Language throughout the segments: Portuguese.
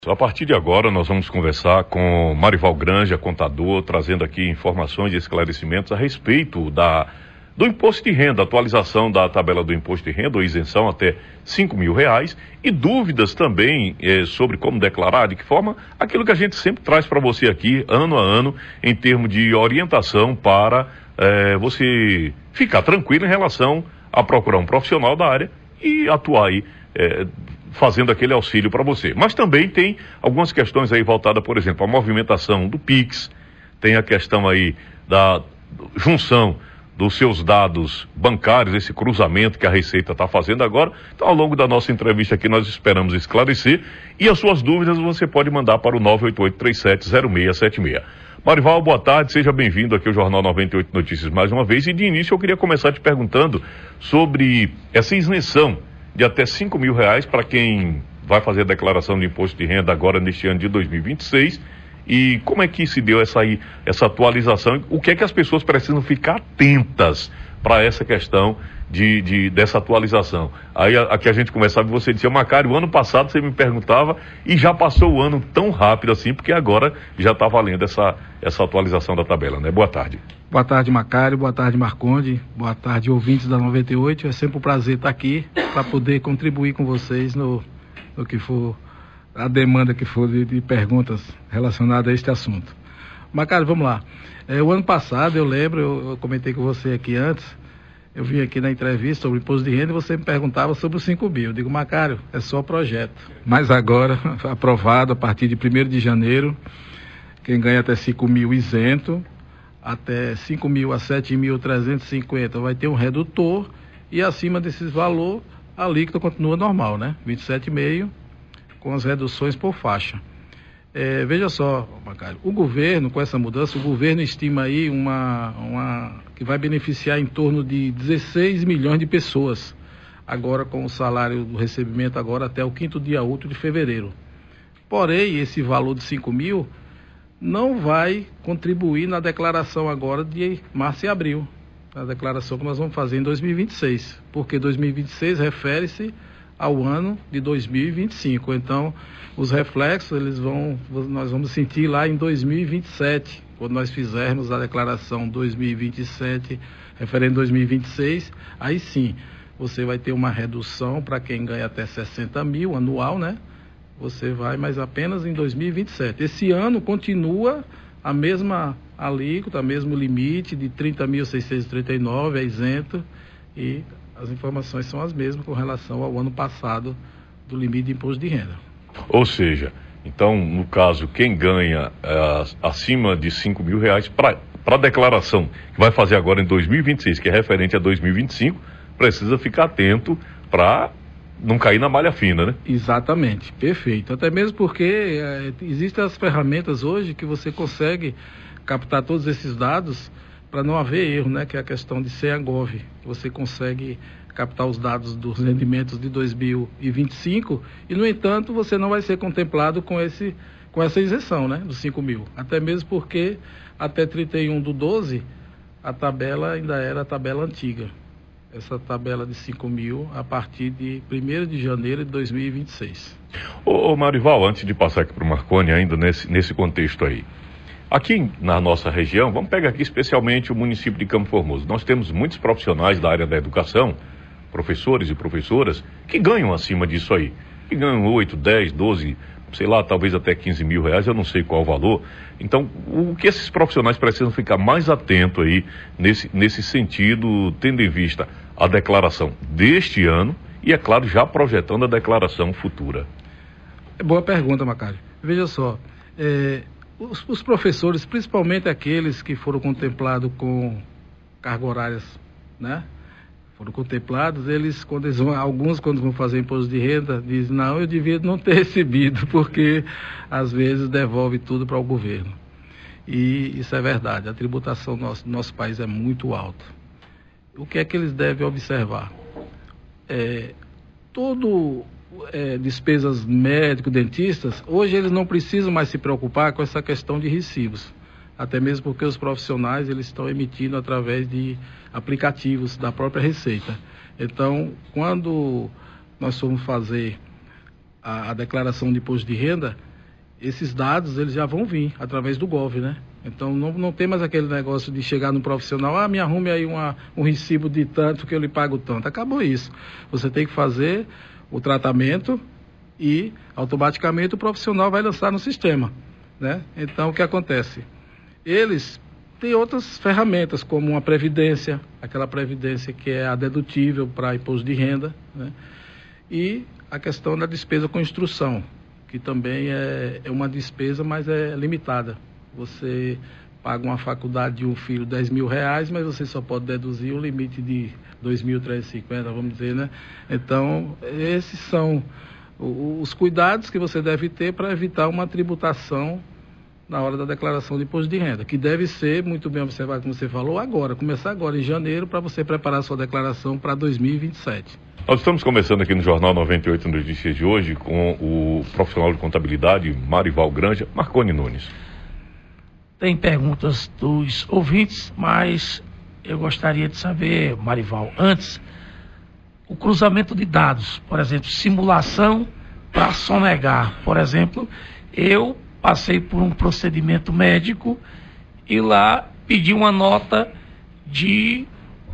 A partir de agora, nós vamos conversar com Marival Granja, contador, trazendo aqui informações e esclarecimentos a respeito do imposto de renda, atualização da tabela do imposto de renda ou isenção até R$ 5.000 e dúvidas também sobre como declarar, de que forma, aquilo que a gente sempre traz para você aqui, ano a ano, em termos de orientação para você ficar tranquilo em relação a procurar um profissional da área e atuar aí, fazendo aquele auxílio para você. Mas também tem algumas questões aí voltadas, por exemplo, à movimentação do Pix, tem a questão aí da junção dos seus dados bancários, esse cruzamento que a Receita está fazendo agora. Então, ao longo da nossa entrevista aqui, nós esperamos esclarecer, e as suas dúvidas você pode mandar para o 988-370676. Marival, boa tarde, seja bem-vindo aqui ao Jornal 98 Notícias mais uma vez, e de início eu queria começar te perguntando sobre essa isenção de até R$ 5.000 para quem vai fazer a declaração de imposto de renda agora neste ano de 2026, e como é que se deu essa atualização, o que é que as pessoas precisam ficar atentas para essa questão dessa atualização. Aí aqui a gente conversava e você dizia, Macário, o ano passado você me perguntava e já passou o ano tão rápido assim, porque agora já está valendo essa atualização da tabela, né? Boa tarde. Boa tarde, Macário, boa tarde, Marconde, boa tarde, ouvintes da 98. É sempre um prazer estar aqui para poder contribuir com vocês no que for a demanda que for de perguntas relacionadas a este assunto. Macário, vamos lá. O ano passado, eu lembro, eu comentei com você aqui antes, eu vim aqui na entrevista sobre imposto de renda e você me perguntava sobre os 5 mil. Eu digo, Macário, é só projeto. Mas agora, aprovado a partir de 1º de janeiro, quem ganha até 5 mil isento, até 5 mil a 7.350 vai ter um redutor, e acima desses valores, a alíquota continua normal, né? 27,5%, com as reduções por faixa. Veja só, Macário, o governo, com essa mudança, o governo estima aí que vai beneficiar em torno de 16 milhões de pessoas, agora com o salário do recebimento agora até o 5º dia útil de fevereiro. Porém, esse valor de 5 mil não vai contribuir na declaração agora de março e abril, a declaração que nós vamos fazer em 2026, porque 2026 refere-se ao ano de 2025. Então, os reflexos nós vamos sentir lá em 2027, quando nós fizermos a declaração 2027, referente a 2026, aí sim, você vai ter uma redução para quem ganha até 60 mil anual, né? Você vai, mas apenas em 2027. Esse ano continua a mesma alíquota, o mesmo limite de 30.639, é isento, e as informações são as mesmas com relação ao ano passado do limite de imposto de renda. Ou seja, então, no caso, quem ganha acima de R$ 5.000 para a declaração que vai fazer agora em 2026, que é referente a 2025, precisa ficar atento para não cair na malha fina, né? Exatamente, perfeito. Até mesmo porque existem as ferramentas hoje que você consegue captar todos esses dados para não haver erro, né? Que é a questão de CEAGOV. Você consegue captar os dados dos rendimentos de 2025 e, no entanto, você não vai ser contemplado com essa isenção, né? Dos 5 mil. Até mesmo porque até 31/12 a tabela ainda era a tabela antiga. Essa tabela de 5 mil a partir de 1º de janeiro de 2026. Ô Marival, antes de passar aqui para o Marconi, ainda nesse contexto aí, aqui na nossa região, vamos pegar aqui especialmente o município de Campo Formoso, nós temos muitos profissionais da área da educação, professores e professoras, que ganham acima disso aí, que ganham 8, 10, 12, sei lá, talvez até R$ 15.000, eu não sei qual o valor. Então, o que esses profissionais precisam ficar mais atentos aí nesse sentido, tendo em vista a declaração deste ano e, é claro, já projetando a declaração futura? Boa pergunta, Macário. Veja só, os professores, principalmente aqueles que foram contemplados com cargas horárias, né? Foram contemplados, alguns quando vão fazer imposto de renda, dizem, não, eu devia não ter recebido, porque às vezes devolve tudo para o governo. E isso é verdade, a tributação do nosso país é muito alta. O que é que eles devem observar? Despesas médico-dentistas, hoje eles não precisam mais se preocupar com essa questão de recibos. Até mesmo porque os profissionais eles estão emitindo através de aplicativos da própria Receita. Então, quando nós formos fazer a declaração de imposto de renda, esses dados eles já vão vir através do Gov, né? Então não tem mais aquele negócio de chegar no profissional, me arrume aí um recibo de tanto que eu lhe pago tanto. Acabou isso. Você tem que fazer o tratamento e automaticamente o profissional vai lançar no sistema, né? Então o que acontece? Eles têm outras ferramentas, como uma previdência, aquela previdência que é a dedutível para imposto de renda, né? E a questão da despesa com instrução, que também é uma despesa, mas é limitada. Você paga uma faculdade de um filho R$10.000, mas você só pode deduzir o limite de 2.350, vamos dizer, né? Então, esses são os cuidados que você deve ter para evitar uma tributação na hora da declaração de imposto de renda, que deve ser, muito bem observado, como você falou, agora, começar agora em janeiro, para você preparar sua declaração para 2027. Nós estamos conversando aqui no Jornal 98 Notícias de hoje com o profissional de contabilidade, Marival Granja. Marconi Nunes. Tem perguntas dos ouvintes, mas eu gostaria de saber, Marival, antes, o cruzamento de dados, por exemplo, simulação para sonegar. Por exemplo, eu passei por um procedimento médico e lá pedi uma nota de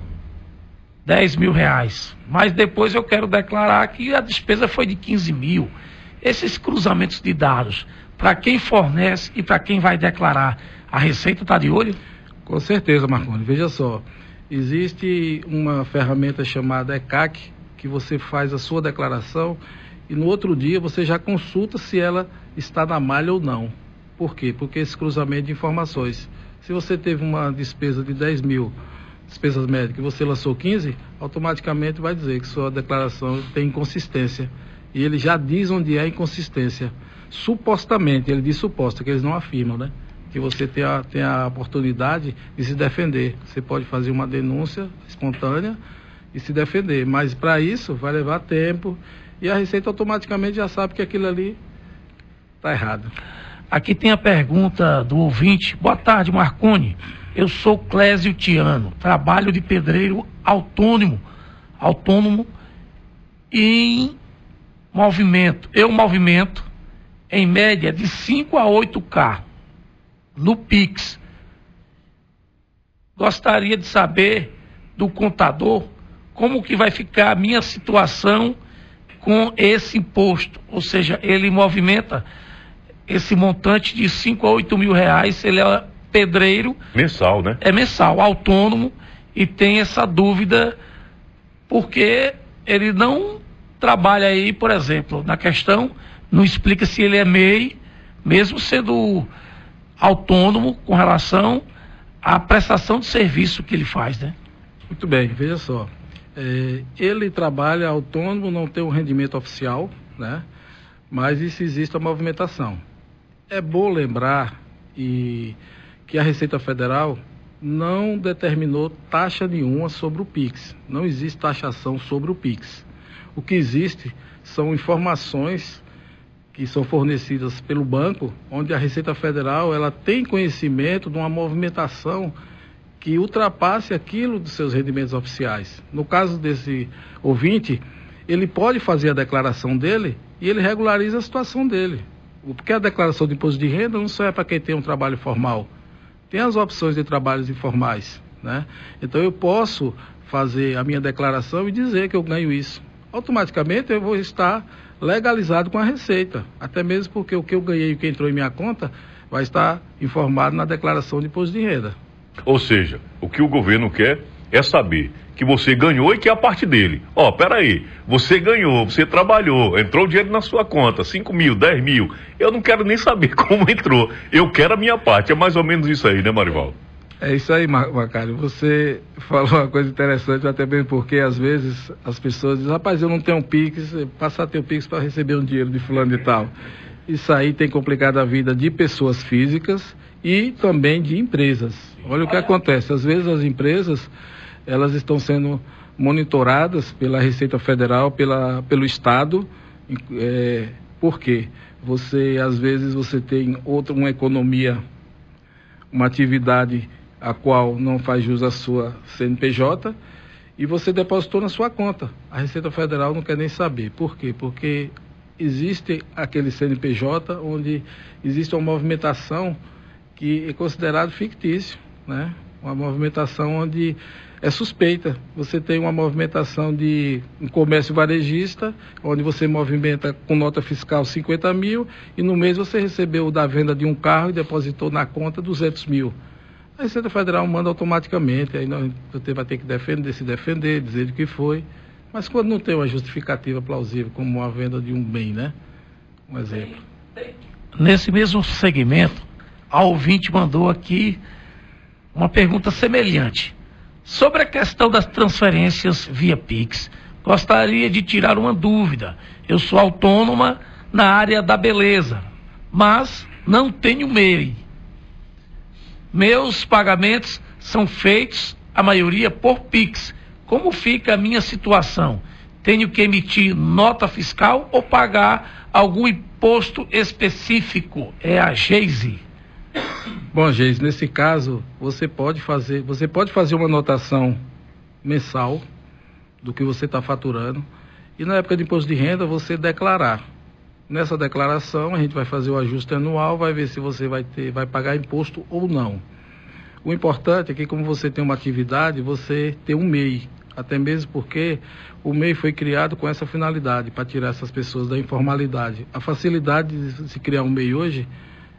R$10.000, mas depois eu quero declarar que a despesa foi de 15.000. Esses cruzamentos de dados, para quem fornece e para quem vai declarar, a Receita está de olho? Com certeza, Marconi. Veja só, existe uma ferramenta chamada ECAC, que você faz a sua declaração e no outro dia você já consulta se ela está na malha ou não. Por quê? Porque esse cruzamento de informações. Se você teve uma despesa de 10.000, despesas médicas, e você lançou 15, automaticamente vai dizer que sua declaração tem inconsistência. E ele já diz onde é a inconsistência. Supostamente, ele diz suposta, que eles não afirmam, né? Que você tem a oportunidade de se defender. Você pode fazer uma denúncia espontânea e se defender, mas para isso vai levar tempo e a Receita automaticamente já sabe que aquilo ali está errado. Aqui tem a pergunta do ouvinte. Boa tarde, Marconi. Eu sou Clésio Tiano, trabalho de pedreiro autônomo em movimento. Eu movimento em média de 5 a 8K no Pix. Gostaria de saber do contador como que vai ficar a minha situação com esse imposto. Ou seja, ele movimenta esse montante de 5 a 8 mil reais, ele é pedreiro. Mensal, né? É mensal, autônomo, e tem essa dúvida porque ele não trabalha aí, por exemplo, na questão, não explica se ele é MEI, mesmo sendo autônomo com relação à prestação de serviço que ele faz, né? Muito bem, veja só. Ele trabalha autônomo, não tem um rendimento oficial, né? Mas isso existe a movimentação. É bom lembrar que a Receita Federal não determinou taxa nenhuma sobre o PIX. Não existe taxação sobre o PIX. O que existe são informações que são fornecidas pelo banco, onde a Receita Federal ela tem conhecimento de uma movimentação que ultrapasse aquilo dos seus rendimentos oficiais. No caso desse ouvinte, ele pode fazer a declaração dele e ele regulariza a situação dele. Porque a declaração de imposto de renda não só é para quem tem um trabalho formal. Tem as opções de trabalhos informais, né? Então eu posso fazer a minha declaração e dizer que eu ganho isso. Automaticamente eu vou estar legalizado com a Receita, até mesmo porque o que eu ganhei e o que entrou em minha conta vai estar informado na declaração de imposto de renda. Ou seja, o que o governo quer é saber que você ganhou e que é a parte dele. Peraí, você ganhou, você trabalhou, entrou o dinheiro na sua conta, 5 mil, 10 mil, eu não quero nem saber como entrou, eu quero a minha parte, é mais ou menos isso aí, né, Marival? É isso aí, Macário, você falou uma coisa interessante, até mesmo porque às vezes as pessoas dizem, rapaz, eu não tenho um Pix, passar a ter um Pix para receber um dinheiro de fulano e tal. Isso aí tem complicado a vida de pessoas físicas e também de empresas. Olha o que acontece, às vezes as empresas, elas estão sendo monitoradas pela Receita Federal, pelo Estado, por quê? Às vezes você tem uma economia, uma atividade a qual não faz jus à sua CNPJ e você depositou na sua conta. A Receita Federal não quer nem saber. Por quê? Porque existe aquele CNPJ onde existe uma movimentação que é considerado fictício, né? Uma movimentação onde é suspeita. Você tem uma movimentação de um comércio varejista, onde você movimenta com nota fiscal 50 mil e no mês você recebeu da venda de um carro e depositou na conta 200 mil. A Receita Federal manda automaticamente, aí você vai ter que se defender, dizer o que foi. Mas quando não tem uma justificativa plausível, como a venda de um bem, né? Um exemplo. Nesse mesmo segmento, a ouvinte mandou aqui uma pergunta semelhante. Sobre a questão das transferências via Pix, gostaria de tirar uma dúvida. Eu sou autônoma na área da beleza, mas não tenho MEI. Meus pagamentos são feitos, a maioria, por Pix. Como fica a minha situação? Tenho que emitir nota fiscal ou pagar algum imposto específico? É a Geise. Bom, Geise, nesse caso, você pode fazer uma anotação mensal do que você está faturando e na época de imposto de renda você declarar. Nessa declaração a gente vai fazer o ajuste anual, vai ver se você vai pagar imposto ou não. O importante é que, como você tem uma atividade, você tem um MEI, até mesmo porque o MEI foi criado com essa finalidade, para tirar essas pessoas da informalidade. A facilidade de se criar um MEI hoje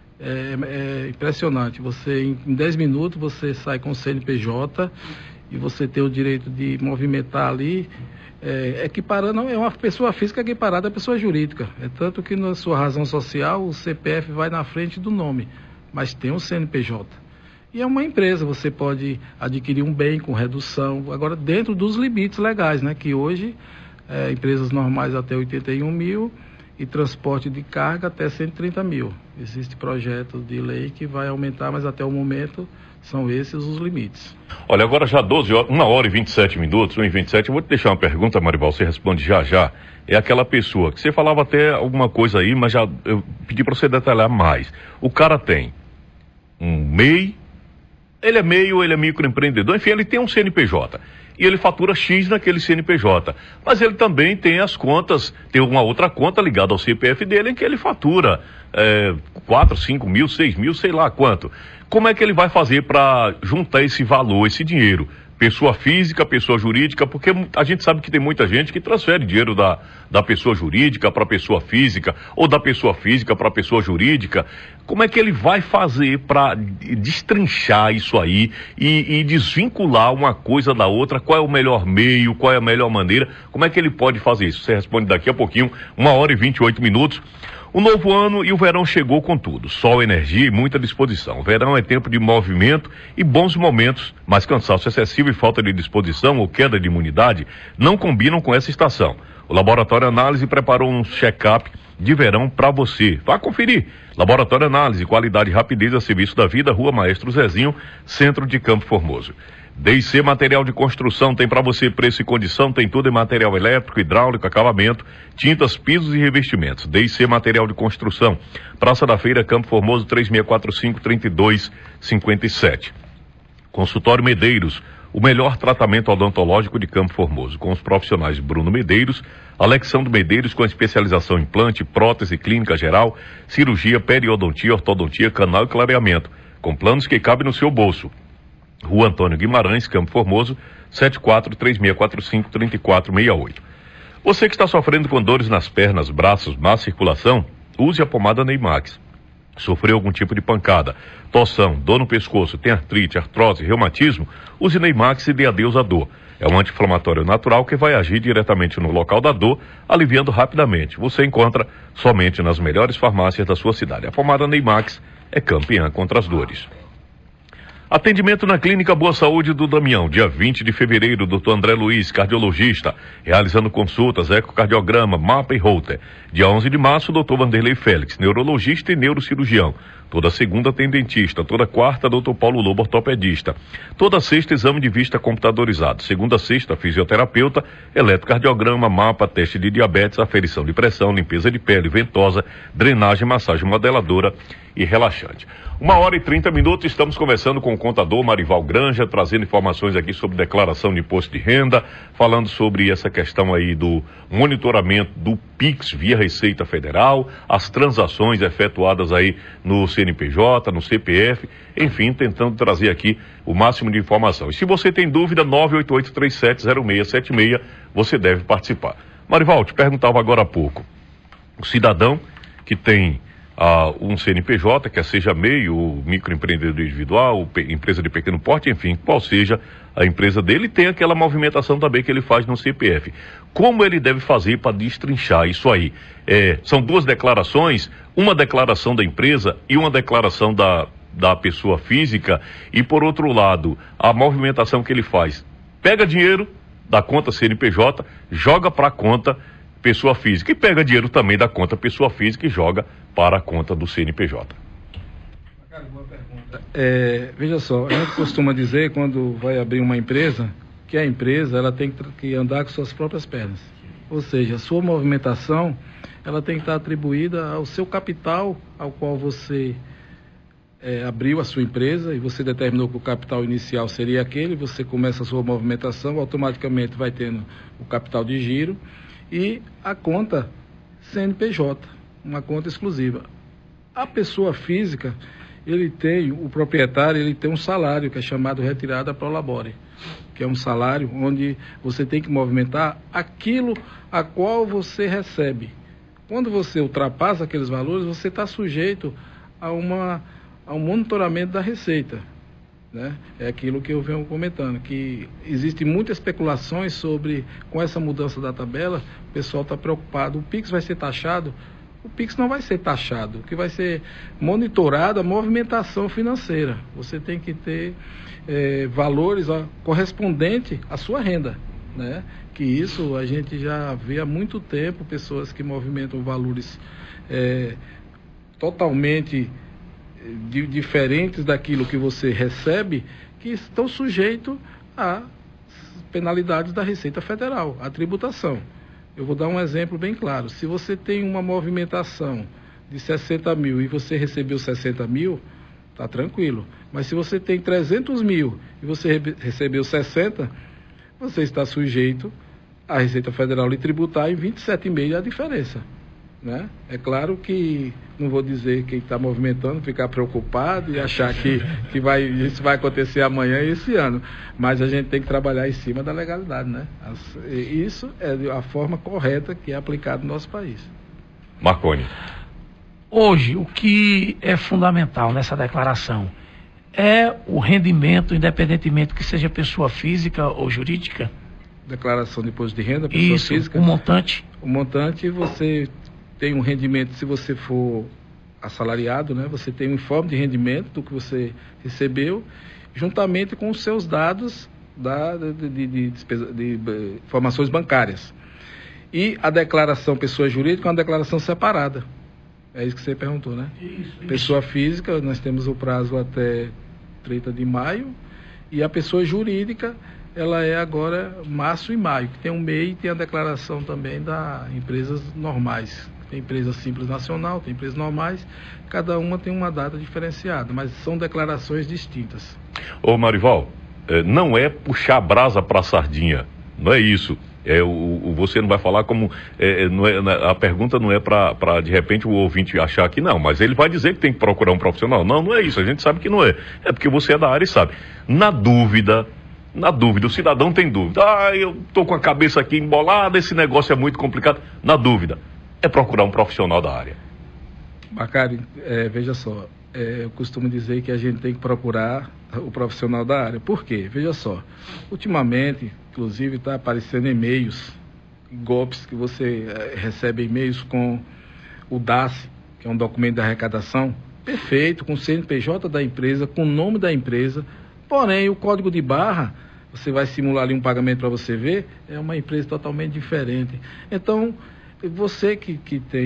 é impressionante. Você, em 10 minutos, você sai com o CNPJ e você tem o direito de movimentar ali, equiparando, é uma pessoa física equiparada à pessoa jurídica. É tanto que na sua razão social o CPF vai na frente do nome, mas tem o CNPJ. E é uma empresa, você pode adquirir um bem com redução, agora dentro dos limites legais, né? Que hoje, empresas normais até 81 mil e transporte de carga até 130 mil. Existe projeto de lei que vai aumentar, mas até o momento são esses os limites. Olha, agora já 12 horas, 1 hora e 27 minutos, 1h27, eu vou te deixar uma pergunta, Marival, você responde já já. É aquela pessoa que você falava até alguma coisa aí, mas já eu pedi para você detalhar mais. O cara tem um MEI, ele é MEI ou ele é microempreendedor, enfim, ele tem um CNPJ. E ele fatura X naquele CNPJ. Mas ele também tem as contas, tem uma outra conta ligada ao CPF dele em que ele fatura 4, 5 mil, 6 mil, sei lá quanto. Como é que ele vai fazer para juntar esse valor, esse dinheiro? Pessoa física, pessoa jurídica, porque a gente sabe que tem muita gente que transfere dinheiro da pessoa jurídica para a pessoa física, ou da pessoa física para a pessoa jurídica. Como é que ele vai fazer para destrinchar isso aí e desvincular uma coisa da outra? Qual é o melhor meio, qual é a melhor maneira? Como é que ele pode fazer isso? Você responde daqui a pouquinho, 1 hora e 28 minutos. O novo ano e o verão chegou com tudo. Sol, energia e muita disposição. O verão é tempo de movimento e bons momentos, mas cansaço excessivo e falta de disposição ou queda de imunidade não combinam com essa estação. O Laboratório Análise preparou um check-up de verão para você. Vá conferir. Laboratório Análise, qualidade e rapidez a serviço da vida, Rua Maestro Zezinho, centro de Campo Formoso. D&C Material de Construção, tem para você preço e condição, tem tudo em material elétrico, hidráulico, acabamento, tintas, pisos e revestimentos. D&C Material de Construção, Praça da Feira, Campo Formoso, 3645-3257. Consultório Medeiros, o melhor tratamento odontológico de Campo Formoso, com os profissionais Bruno Medeiros, Alexandre Medeiros, com especialização em implante, prótese, clínica geral, cirurgia, periodontia, ortodontia, canal e clareamento, com planos que cabem no seu bolso. Rua Antônio Guimarães, Campo Formoso, 74-3645-3468. Você que está sofrendo com dores nas pernas, braços, má circulação, use a pomada Neymax. Sofreu algum tipo de pancada, torção, dor no pescoço, tem artrite, artrose, reumatismo, use Neymax e dê adeus à dor. É um anti-inflamatório natural que vai agir diretamente no local da dor, aliviando rapidamente. Você encontra somente nas melhores farmácias da sua cidade. A pomada Neymax é campeã contra as dores. Atendimento na Clínica Boa Saúde do Damião, dia 20 de fevereiro, Dr. André Luiz, cardiologista, realizando consultas, ecocardiograma, mapa e holter. Dia 11 de março, Dr. Vanderlei Félix, neurologista e neurocirurgião. Toda segunda tem dentista. Toda quarta, Dr. Paulo Lobo, ortopedista. Toda sexta, exame de vista computadorizado. Segunda a sexta, fisioterapeuta, eletrocardiograma, mapa, teste de diabetes, aferição de pressão, limpeza de pele, ventosa, drenagem, massagem modeladora e relaxante. 1h30, estamos conversando com o contador Marival Granja, trazendo informações aqui sobre declaração de imposto de renda, falando sobre essa questão aí do monitoramento do PIX via Receita Federal, as transações efetuadas aí no CNPJ, no CPF, enfim, tentando trazer aqui o máximo de informação. E se você tem dúvida, 988370676, você deve participar. Marival, te perguntava agora há pouco, o cidadão que tem um CNPJ, quer seja MEI, ou microempreendedor individual, empresa de pequeno porte, enfim, qual seja a empresa dele, tem aquela movimentação também que ele faz no CPF. Como ele deve fazer para destrinchar isso aí? São duas declarações, uma declaração da empresa e uma declaração da pessoa física, e por outro lado, a movimentação que ele faz, pega dinheiro da conta CNPJ, joga para a conta pessoa física, e pega dinheiro também da conta pessoa física e joga para a conta do CNPJ. Cara, boa pergunta. Veja só, a gente costuma dizer, quando vai abrir uma empresa, que a empresa ela tem que andar com suas próprias pernas. Ou seja, a sua movimentação ela tem que estar atribuída ao seu capital, ao qual você abriu a sua empresa, e você determinou que o capital inicial seria aquele, você começa a sua movimentação, automaticamente vai tendo o capital de giro, e a conta CNPJ, uma conta exclusiva. A pessoa física, o proprietário, ele tem um salário que é chamado retirada pro labore, que é um salário onde você tem que movimentar aquilo a qual você recebe. Quando você ultrapassa aqueles valores, você está sujeito a um monitoramento da Receita, né? É aquilo que eu venho comentando, que existem muitas especulações sobre, com essa mudança da tabela, o pessoal está preocupado, o PIX vai ser taxado? O PIX não vai ser taxado, o que vai ser monitorado a movimentação financeira. Você tem que ter valores correspondentes à sua renda, né? Que isso a gente já vê há muito tempo, pessoas que movimentam valores totalmente diferentes daquilo que você recebe, que estão sujeitos a penalidades da Receita Federal, a tributação. Eu vou dar um exemplo bem claro. Se você tem uma movimentação de 60 mil e você recebeu 60 mil, tá tranquilo. Mas se você tem 300 mil e você recebeu 60, você está sujeito à Receita Federal lhe tributar em 27,5 a diferença, né? É claro que não vou dizer quem está movimentando ficar preocupado e achar que isso vai acontecer amanhã e esse ano, mas a gente tem que trabalhar em cima da legalidade, né? Isso é a forma correta que é aplicada no nosso país. Marconi. Hoje, o que é fundamental nessa declaração é o rendimento, independentemente que seja pessoa física ou jurídica. Declaração de imposto de renda, pessoa Isso, física. o montante. O montante, você tem um rendimento, se você for assalariado, né? Você tem um informe de rendimento do que você recebeu, juntamente com os seus dados de informações bancárias. E a declaração pessoa jurídica é uma declaração separada. É isso que você perguntou, né? Isso. Pessoa física, nós temos o prazo até 30 de maio, e a pessoa jurídica, ela é agora março e maio, que tem um MEI e tem a declaração também das empresas normais. Tem empresa simples nacional, tem empresas normais, cada uma tem uma data diferenciada, mas são declarações distintas. Ô Marival, não é puxar a brasa para a sardinha, não é isso. Você não vai falar como... a pergunta não é para, de repente, o ouvinte achar que não, mas ele vai dizer que tem que procurar um profissional. Não, não é isso, a gente sabe que não é. É porque você é da área e sabe. Na dúvida, o cidadão tem dúvida. Eu estou com a cabeça aqui embolada, esse negócio é muito complicado. Na dúvida, é procurar um profissional da área. Bacari, veja só, eu costumo dizer que a gente tem que procurar o profissional da área. Por quê? Veja só, ultimamente, inclusive, está aparecendo e-mails, golpes, que você recebe e-mails com o DAS, que é um documento de arrecadação, perfeito, com o CNPJ da empresa, com o nome da empresa, porém, o código de barra, você vai simular ali um pagamento para você ver, é uma empresa totalmente diferente. Então, você que tem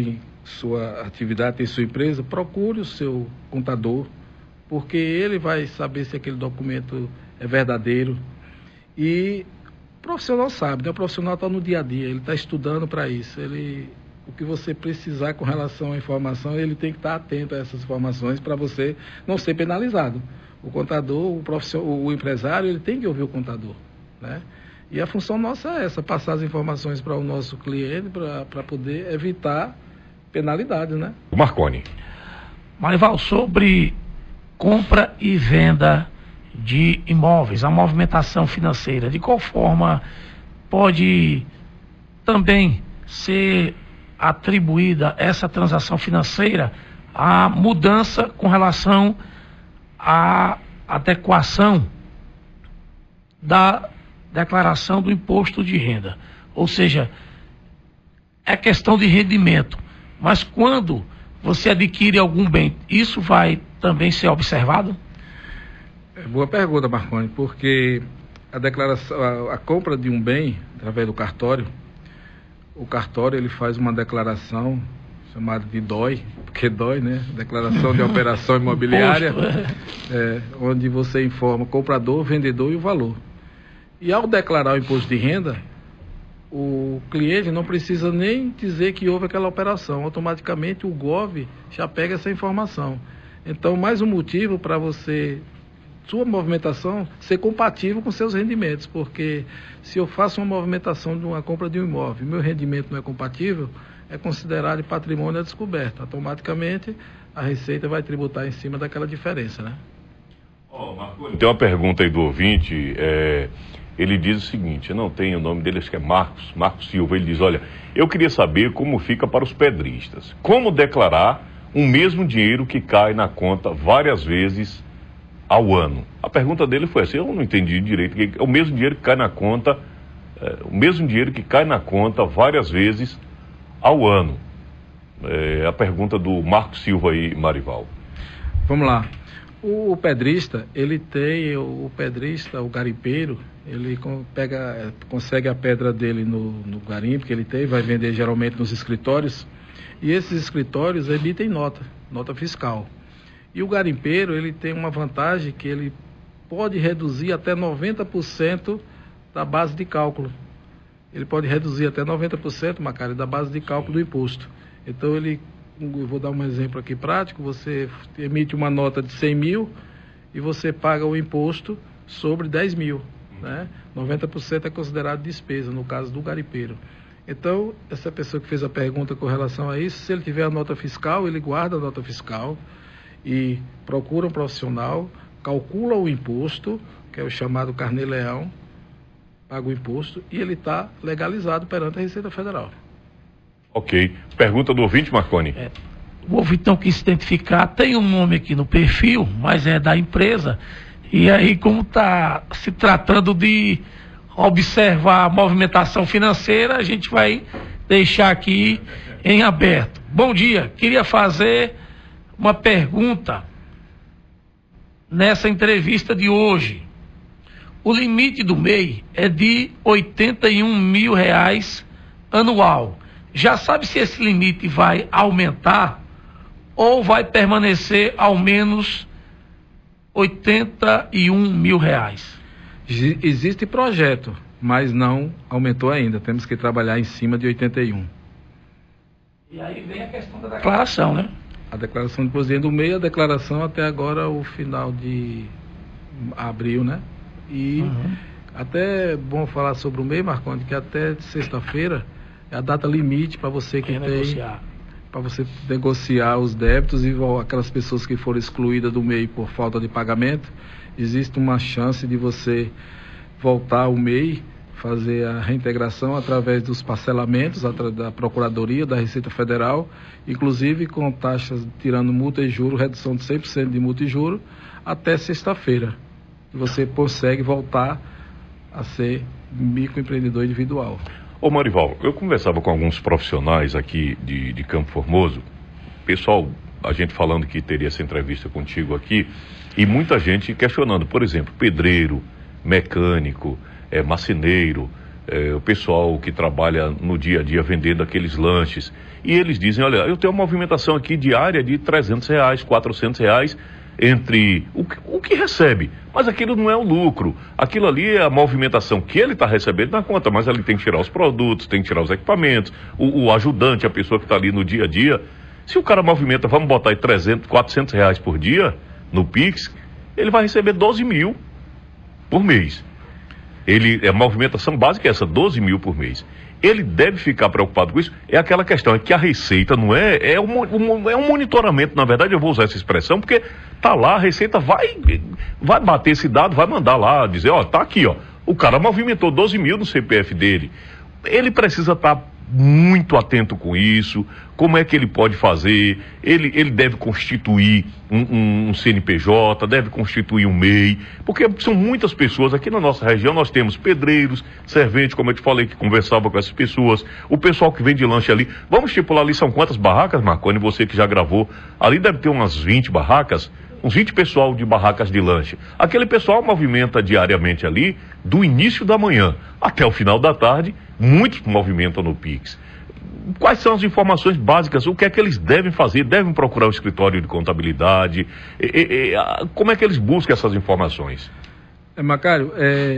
sua atividade, tem sua empresa, procure o seu contador, porque ele vai saber se aquele documento é verdadeiro. E o profissional sabe, né? O profissional está no dia a dia, ele está estudando para isso. O que você precisar com relação à informação, ele tem que estar atento a essas informações para você não ser penalizado. O contador, o empresário, ele tem que ouvir o contador, né? E a função nossa é essa, passar as informações para o nosso cliente para poder evitar penalidades, né? O Marconi. Marival, sobre compra e venda de imóveis, a movimentação financeira, de qual forma pode também ser atribuída essa transação financeira à mudança com relação à adequação da declaração do imposto de renda? Ou seja, é questão de rendimento, mas quando você adquire algum bem, isso vai também ser observado? Boa pergunta, Marconi, porque a declaração, a compra de um bem através do cartório, o cartório ele faz uma declaração chamada de DOI, porque DOI, né? Declaração de Operação Imobiliária, onde você informa o comprador, o vendedor e o valor. E ao declarar o imposto de renda, o cliente não precisa nem dizer que houve aquela operação. Automaticamente o GOV já pega essa informação. Então, mais um motivo para sua movimentação ser compatível com seus rendimentos, porque se eu faço uma movimentação de uma compra de um imóvel, meu rendimento não é compatível, é considerado de patrimônio a descoberto. Automaticamente a Receita vai tributar em cima daquela diferença, né? Tem uma pergunta aí do ouvinte, ele diz o seguinte, eu não tenho o nome dele, acho que é Marcos Silva, ele diz, olha, eu queria saber como fica para os pedristas, como declarar o mesmo dinheiro que cai na conta várias vezes ao ano. A pergunta dele foi assim, eu não entendi direito, que é o mesmo dinheiro que cai na conta, várias vezes ao ano. A pergunta do Marcos Silva aí, Marival. Vamos lá. O pedrista, o garimpeiro, ele consegue a pedra dele no garimpo que ele tem, vai vender geralmente nos escritórios, e esses escritórios emitem nota fiscal. E o garimpeiro, ele tem uma vantagem que ele pode reduzir até 90% da base de cálculo. Ele pode reduzir até 90%, Macário, da base de cálculo do imposto. Então, eu vou dar um exemplo aqui prático, você emite uma nota de 100 mil e você paga o imposto sobre 10 mil, né? 90% é considerado despesa, no caso do garimpeiro. Então, essa pessoa que fez a pergunta com relação a isso, se ele tiver a nota fiscal, ele guarda a nota fiscal e procura um profissional, calcula o imposto, que é o chamado carnê-leão, paga o imposto e ele está legalizado perante a Receita Federal. Ok. Pergunta do ouvinte, Marconi. O ouvinte não quis se identificar, tem um nome aqui no perfil, mas é da empresa, e aí como está se tratando de observar a movimentação financeira, a gente vai deixar aqui em aberto. Bom dia, queria fazer uma pergunta nessa entrevista de hoje. O limite do MEI é de R$81 mil anual. Já sabe se esse limite vai aumentar ou vai permanecer ao menos R$81 mil? Existe projeto, mas não aumentou ainda. Temos que trabalhar em cima de 81. E aí vem a questão da declaração, né? A declaração de imposto de renda do MEI, a declaração até agora, o final de abril, né? E até é bom falar sobre o MEI, Marconde, que até sexta-feira é a data limite para você que para você negociar os débitos e aquelas pessoas que foram excluídas do MEI por falta de pagamento. Existe uma chance de você voltar ao MEI, fazer a reintegração através dos parcelamentos da Procuradoria, da Receita Federal, inclusive com taxas tirando multa e juro, redução de 100% de multa e juro, até sexta-feira. Você consegue voltar a ser microempreendedor individual. Ô Marival, eu conversava com alguns profissionais aqui de Campo Formoso, pessoal, a gente falando que teria essa entrevista contigo aqui, e muita gente questionando, por exemplo, pedreiro, mecânico, marceneiro, o pessoal que trabalha no dia a dia vendendo aqueles lanches, e eles dizem, olha, eu tenho uma movimentação aqui diária de R$300, R$400 entre o que recebe, mas aquilo não é o lucro, aquilo ali é a movimentação que ele está recebendo na conta, mas ele tem que tirar os produtos, tem que tirar os equipamentos, o ajudante, a pessoa que está ali no dia a dia. Se o cara movimenta, vamos botar aí R$300, R$400 por dia no Pix, ele vai receber 12 mil por mês. A movimentação básica é essa, 12 mil por mês. Ele deve ficar preocupado com isso. É aquela questão, é que a Receita não é um monitoramento, na verdade eu vou usar essa expressão, porque tá lá, a Receita vai bater esse dado, vai mandar lá, dizer, ó, tá aqui, ó, o cara movimentou 12 mil no CPF dele. Ele precisa estar muito atento com isso, como é que ele pode fazer, ele deve constituir um CNPJ, deve constituir um MEI, porque são muitas pessoas, aqui na nossa região nós temos pedreiros, serventes, como eu te falei, que conversava com essas pessoas, o pessoal que vende lanche ali, vamos estipular ali, são quantas barracas, Marconi, você que já gravou, ali deve ter umas 20 barracas, uns 20 pessoal de barracas de lanche. Aquele pessoal movimenta diariamente ali, do início da manhã até o final da tarde, muitos movimentam no Pix. Quais são as informações básicas? O que é que eles devem fazer? Devem procurar o escritório de contabilidade? Como é que eles buscam essas informações? Macário,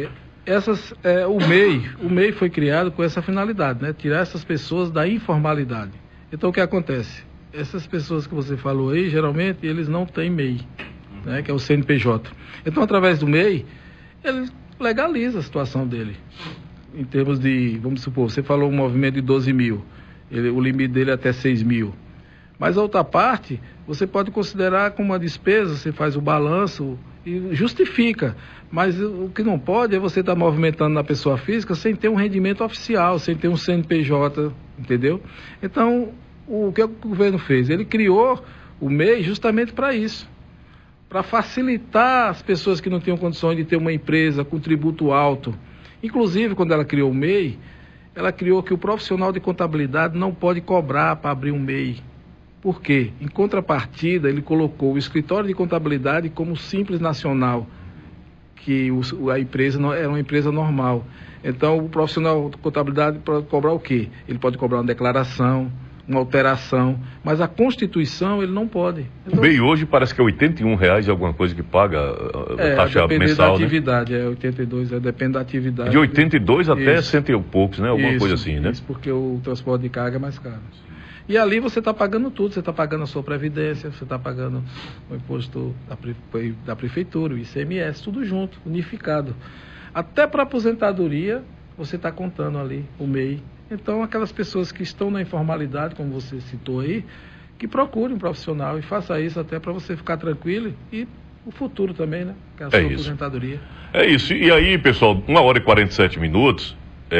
o MEI foi criado com essa finalidade, né? Tirar essas pessoas da informalidade. Então o que acontece? Essas pessoas que você falou aí, geralmente, eles não têm MEI, né, que é o CNPJ. Então, através do MEI, ele legaliza a situação dele. Em termos de, vamos supor, você falou um movimento de 12 mil, o limite dele é até 6 mil. Mas a outra parte, você pode considerar como uma despesa, você faz o balanço e justifica. Mas o que não pode é você estar movimentando na pessoa física sem ter um rendimento oficial, sem ter um CNPJ, entendeu? Então, o que o governo fez? Ele criou o MEI justamente para isso, para facilitar as pessoas que não tinham condições de ter uma empresa com tributo alto. Inclusive, quando ela criou o MEI, ela criou que o profissional de contabilidade não pode cobrar para abrir um MEI. Por quê? Em contrapartida, ele colocou o escritório de contabilidade como simples nacional, que a empresa não era uma empresa normal. Então, o profissional de contabilidade pode cobrar o quê? Ele pode cobrar uma declaração, uma alteração, mas a Constituição ele não pode. Então, o MEI hoje parece que é R$81 alguma coisa que paga a taxa mensal, da atividade, né? 82, depende da atividade. De 82 até 100 e poucos, né? Alguma coisa assim, né? Isso, porque o transporte de carga é mais caro. E ali você está pagando tudo, você está pagando a sua previdência, você está pagando o imposto da prefeitura, o ICMS, tudo junto, unificado. Até para aposentadoria, você está contando ali o MEI. Então, aquelas pessoas que estão na informalidade, como você citou aí, que procurem um profissional e faça isso até para você ficar tranquilo e o futuro também, né? Que é a sua aposentadoria. É isso. E aí, pessoal, 1h47.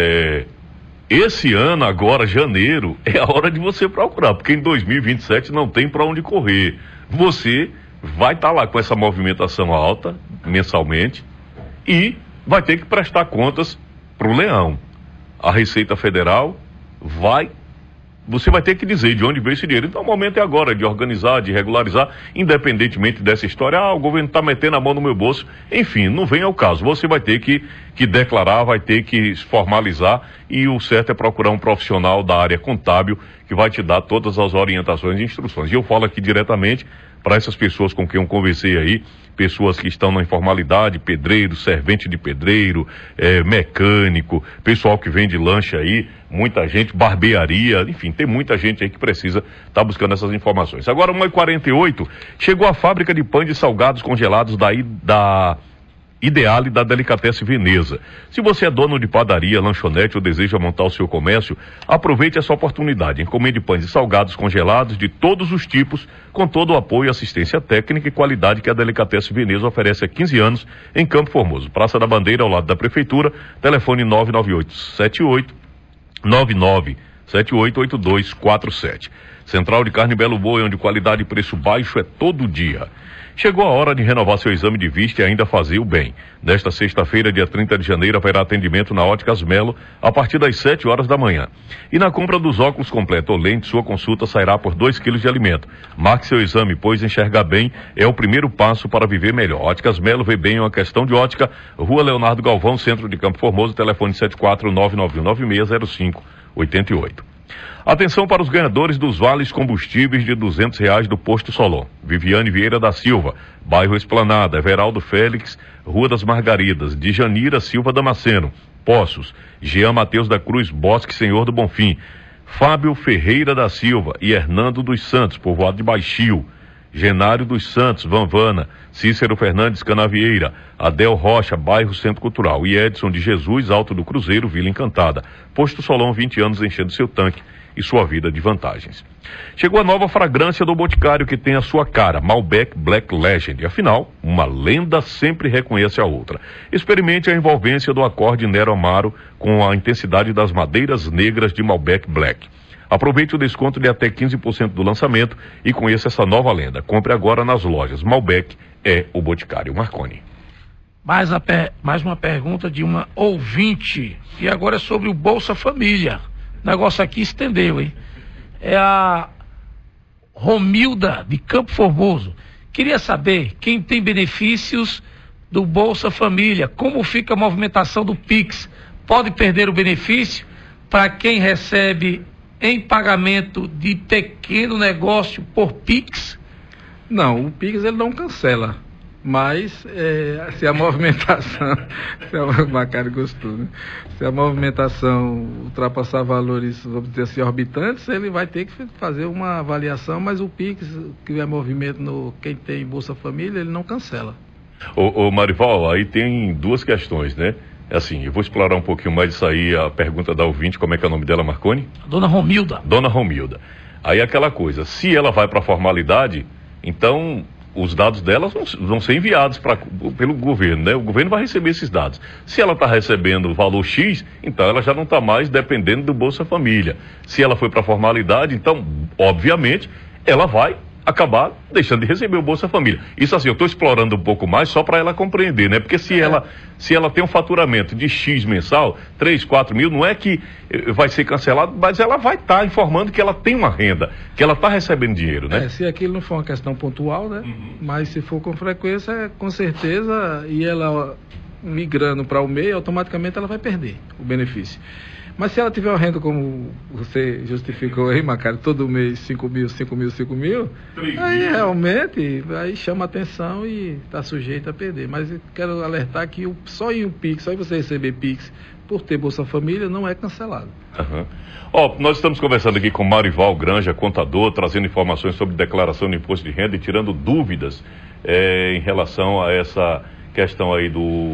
Esse ano, agora, janeiro, é a hora de você procurar, porque em 2027 não tem para onde correr. Você vai estar lá com essa movimentação alta, mensalmente, e vai ter que prestar contas para o leão. A Receita Federal você vai ter que dizer de onde veio esse dinheiro. Então o momento é agora de organizar, de regularizar, independentemente dessa história, o governo está metendo a mão no meu bolso, enfim, não vem ao caso. Você vai ter que declarar, vai ter que formalizar, e o certo é procurar um profissional da área contábil que vai te dar todas as orientações e instruções. E eu falo aqui diretamente para essas pessoas com quem eu conversei aí, pessoas que estão na informalidade, pedreiro, servente de pedreiro, mecânico, pessoal que vende lanche aí, muita gente, barbearia, enfim, tem muita gente aí que precisa estar buscando essas informações. Agora, 1h48, chegou a fábrica de pães e salgados congelados da Ideale da Delicatessen Veneza. Se você é dono de padaria, lanchonete ou deseja montar o seu comércio, aproveite essa oportunidade. Encomende pães e salgados congelados de todos os tipos, com todo o apoio, assistência técnica e qualidade que a Delicatessen Veneza oferece há 15 anos em Campo Formoso. Praça da Bandeira, ao lado da Prefeitura, telefone 998-78-9978-8247. Central de Carne Belo Boi, onde qualidade e preço baixo é todo dia. Chegou a hora de renovar seu exame de vista e ainda fazer o bem. Nesta sexta-feira, dia 30 de janeiro, haverá atendimento na Óticas Melo a partir das 7 horas da manhã. E na compra dos óculos completo ou lente, sua consulta sairá por 2 quilos de alimento. Marque seu exame, pois enxergar bem é o primeiro passo para viver melhor. Óticas Melo, vê bem, é uma questão de ótica. Rua Leonardo Galvão, centro de Campo Formoso, telefone 74991960588. Atenção para os ganhadores dos vales combustíveis de R$200 do Posto Solon. Viviane Vieira da Silva, bairro Esplanada, Everaldo Félix, Rua das Margaridas, Djanira Silva Damasceno, Poços, Jean Mateus da Cruz, Bosque Senhor do Bonfim, Fábio Ferreira da Silva e Hernando dos Santos, povoado de Baixio, Genário dos Santos, Vanvana, Cícero Fernandes Canavieira, Adel Rocha, bairro Centro Cultural, e Edson de Jesus, Alto do Cruzeiro, Vila Encantada. Posto Solon, 20 anos enchendo seu tanque e sua vida de vantagens. Chegou a nova fragrância do Boticário, que tem a sua cara, Malbec Black Legend. Afinal, uma lenda sempre reconhece a outra. Experimente a envolvência do acorde Nero Amaro com a intensidade das madeiras negras de Malbec Black. Aproveite o desconto de até 15% do lançamento e conheça essa nova lenda. Compre agora nas lojas. Malbec é o Boticário Marconi. Mais uma pergunta de uma ouvinte, e agora é sobre o Bolsa Família. O negócio aqui estendeu, hein? É a Romilda, de Campo Formoso. Queria saber quem tem benefícios do Bolsa Família, como fica a movimentação do Pix. Pode perder o benefício para quem recebe em pagamento de pequeno negócio por Pix? Não, o Pix ele não cancela. Mas se a movimentação, o Macário gostou, né? Se a movimentação ultrapassar valores, vamos dizer assim, orbitantes, ele vai ter que fazer uma avaliação, mas o PIX, que é movimento no quem tem Bolsa Família, ele não cancela. Ô Marival, aí tem duas questões, né? Assim, eu vou explorar um pouquinho mais isso aí, a pergunta da ouvinte, como é que é o nome dela, Marconi? Dona Romilda. Dona Romilda. Aí aquela coisa, se ela vai para a formalidade, então os dados delas vão ser enviados pelo governo, né? O governo vai receber esses dados. Se ela está recebendo o valor X, então ela já não está mais dependendo do Bolsa Família. Se ela foi para a formalidade, então, obviamente, ela vai acabar deixando de receber o Bolsa Família. Isso assim, eu estou explorando um pouco mais só para ela compreender, né? Porque se ela tem um faturamento de X mensal, 3, 4 mil, não é que vai ser cancelado, mas ela vai estar informando que ela tem uma renda, que ela está recebendo dinheiro, né? Se aquilo não for uma questão pontual, né? Mas se for com frequência, com certeza, e ela migrando para o MEI, automaticamente ela vai perder o benefício. Mas se ela tiver uma renda, como você justificou aí, Macário, todo mês 5 mil, aí realmente aí chama atenção e está sujeito a perder. Mas eu quero alertar que só em um Pix, só em você receber Pix por ter Bolsa Família, não é cancelado. Nós estamos conversando aqui com Marival Granja, contador, trazendo informações sobre declaração de imposto de renda e tirando dúvidas em relação a essa questão aí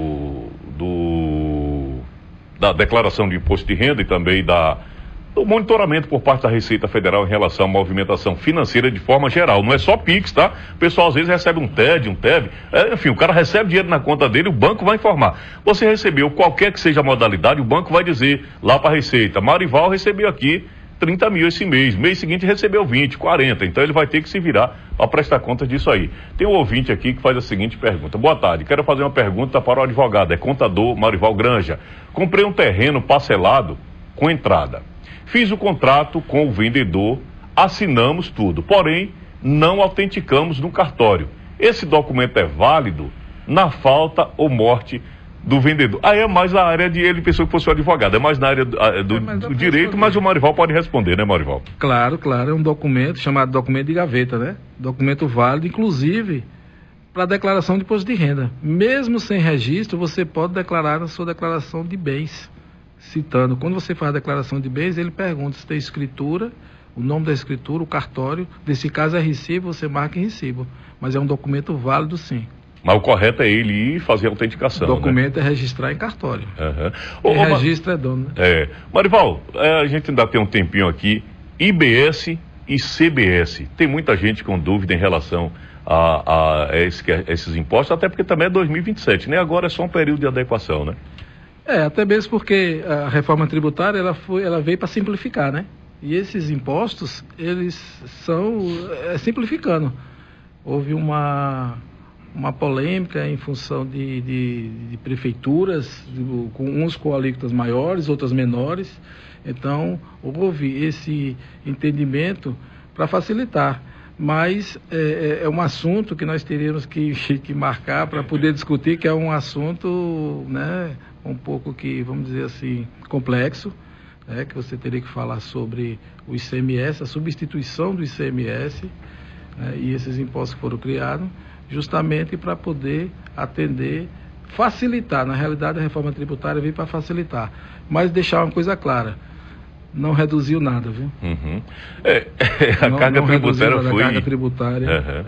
da declaração de imposto de renda e também do monitoramento por parte da Receita Federal em relação à movimentação financeira de forma geral. Não é só Pix, tá? O pessoal às vezes recebe um TED, enfim, o cara recebe dinheiro na conta dele, o banco vai informar. Você recebeu qualquer que seja a modalidade, o banco vai dizer lá para a Receita, Marival recebeu aqui 30 mil esse mês seguinte recebeu 20, 40, então ele vai ter que se virar para prestar contas disso aí. Tem um ouvinte aqui que faz a seguinte pergunta: boa tarde, quero fazer uma pergunta para o advogado, é contador Marival Granja. Comprei um terreno parcelado com entrada, fiz o contrato com o vendedor, assinamos tudo, porém não autenticamos no cartório. Esse documento é válido na falta ou morte do vendedor? Aí é mais na área de ele, pensou que fosse o advogado, é mais na área do direito, mas o Marival pode responder, né, Marival? Claro, é um documento chamado documento de gaveta, né? Documento válido, inclusive para declaração de imposto de renda. Mesmo sem registro, você pode declarar na sua declaração de bens, citando. Quando você faz a declaração de bens, ele pergunta se tem escritura, o nome da escritura, o cartório. Nesse caso é recibo, você marca em recibo. Mas é um documento válido, sim. Mas o correto é ele ir fazer a autenticação. O documento é registrar em cartório. Quem registra é dono, né? Marival, a gente ainda tem um tempinho aqui. IBS e CBS. Tem muita gente com dúvida em relação a esses impostos, até porque também é 2027, né? Agora é só um período de adequação, né? Até mesmo porque a reforma tributária ela veio para simplificar, né? E esses impostos, eles são simplificando. Houve uma polêmica em função de prefeituras, uns com alíquotas maiores, outras menores. Então, houve esse entendimento para facilitar. Mas é um assunto que nós teríamos que marcar para poder discutir, que é um assunto, né, um pouco que, vamos dizer assim, complexo, né, que você teria que falar sobre o ICMS, a substituição do ICMS, né, e esses impostos que foram criados, justamente para poder atender, facilitar. Na realidade, a reforma tributária veio para facilitar, mas deixar uma coisa clara: não reduziu nada, viu? Uhum. A carga tributária foi... A carga tributária.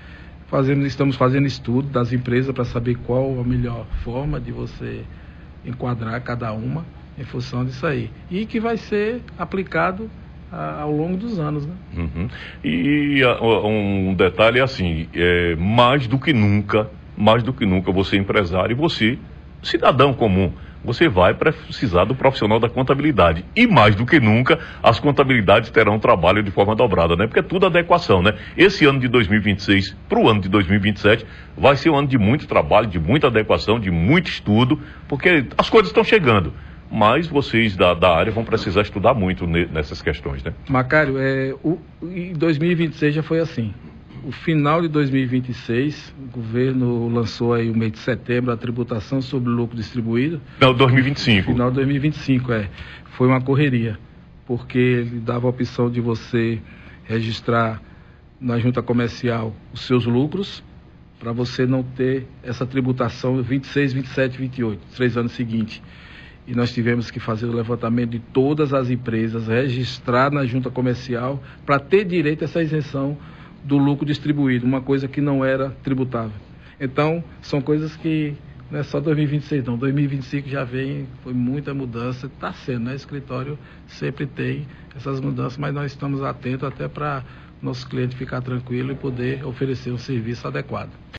Estamos fazendo estudo das empresas para saber qual a melhor forma de você enquadrar cada uma em função disso aí. E que vai ser aplicado ao longo dos anos, né? Uhum. E um detalhe é assim, mais do que nunca, você empresário e você, cidadão comum, você vai precisar do profissional da contabilidade. E mais do que nunca, as contabilidades terão trabalho de forma dobrada, né? Porque é tudo adequação, né? Esse ano de 2026 para o ano de 2027 vai ser um ano de muito trabalho, de muita adequação, de muito estudo, porque as coisas estão chegando. Mas vocês da área vão precisar estudar muito nessas questões, né? Macário, em 2026 já foi assim. O final de 2026, o governo lançou aí o mês de setembro a tributação sobre lucro distribuído. Não, 2025. Final de 2025, foi uma correria, porque ele dava a opção de você registrar na junta comercial os seus lucros, para você não ter essa tributação 26, 27 e 28, 3 anos seguintes. E nós tivemos que fazer o levantamento de todas as empresas, registrar na junta comercial, para ter direito a essa isenção do lucro distribuído, uma coisa que não era tributável. Então, são coisas que não é só 2026 não, 2025 já foi muita mudança, está sendo, né? O escritório sempre tem essas mudanças, mas nós estamos atentos até para nosso cliente ficar tranquilo e poder oferecer um serviço adequado.